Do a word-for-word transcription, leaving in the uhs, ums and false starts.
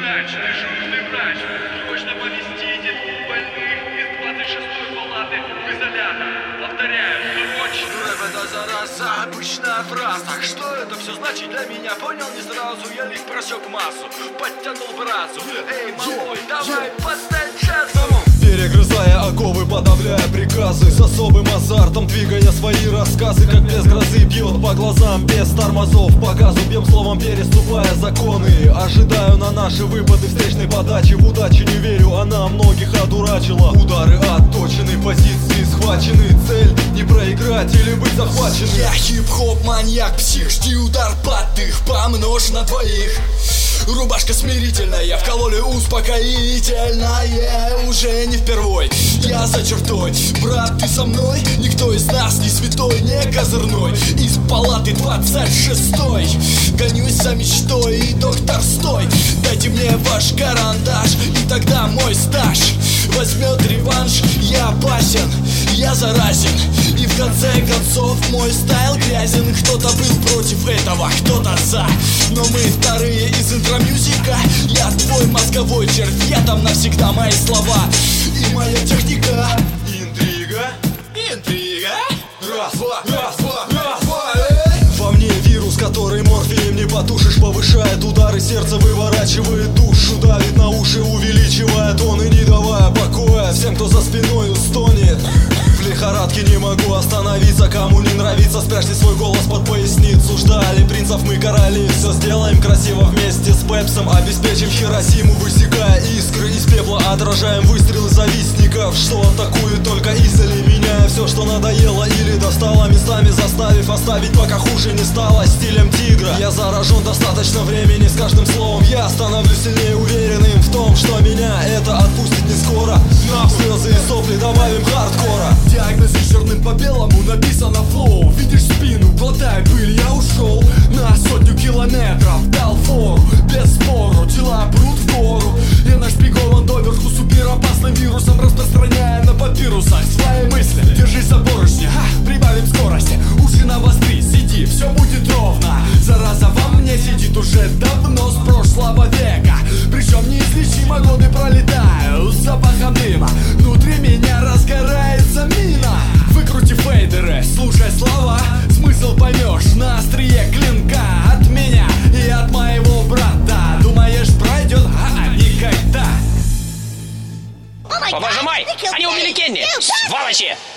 врач, дежурный врач. Срочно поместите двух больных из двадцать шестой палаты в изолятор. Повторяю, срочно. Рэп это зараза, обычная фраза. Так что это все значит для меня? Понял не сразу, я лишь просек массу, подтянул бразу. Эй, малой, давай, поставь час. Перегрызая оковы, подавляя приказы, с особым азартом двигая свои рассказы, как без грозы бьет по глазам, без тормозов. По газу бьем словом, переступая законы. Ожидаю на наши выпады встречной подачи. В удачу не верю, она многих одурачила. Удары отточены, позиции схвачены. Цель не проиграть или быть захваченным. Я хип-хоп маньяк, псих, жди удар под дых, помножь на двоих. Рубашка смирительная, вкололи успокоительное. Уже не впервой, я за чертой. Брат, ты со мной? Никто из нас не святой, не козырной. Из палаты двадцать шестой гонюсь за мечтой, и доктор, стой. Дайте мне ваш карандаш, и тогда мой стаж возьмет реванш. Я опасен, я заразен, и в конце концов мой стайл грязен. Кто-то был против этого, кто-то за, но мы вторые из интромьюзика. Я твой мозговой червь, я там навсегда. Мои слова и моя техника. Интрига, Интрига. раз, два, раз, два, раз, два, эй! Во мне вирус, который морфием не потушишь. Повышает удары сердца, выворачивает душу. Давит на уши, увеличивая тоны, не давая покоя всем, кто за спиной стонет. В лихорадке не могу остановиться. Кому не нравится, спрячьте свой голос под поясницу. Ждали принцев мы короли, все сделаем красиво вместе с Пепсом. Обеспечим Хиросиму, высекая искры из пепла. Отражаем выстрелы завистников, что атакуют только издали. Меняя все, что надоело или достало, местами заставив оставить, пока хуже не стало. Стилем тигра я заражен достаточно времени. С каждым словом я становлюсь сильнее уверенным в том, что меня это отпустит не скоро. На слезы и сопли добавим хардкора. Диагноз черным по белому написано флоу. Видишь спину, глотай пыль, я ушел на сотню километров, дал фору, без спору. Тела прут в гору, и нашпигован доверху суперопасным вирусом, распространяя на папирусах свои мысли. Держись за поручни, ха, прибавим скорости. Уши навостри, сиди, все будет ровно. Зараза во мне сидит уже давно, с прошлого века. Причем неизлечимо годы пролетают с запахом дыма. Внутри меня разгорается мина. Выкрути фейдеры, слушай слова, смысл поймешь на острие клинка. От меня и от моего брата. Думаешь, пройдет? А, никогда. Пожимай! Они убили Кенни! Сволочи!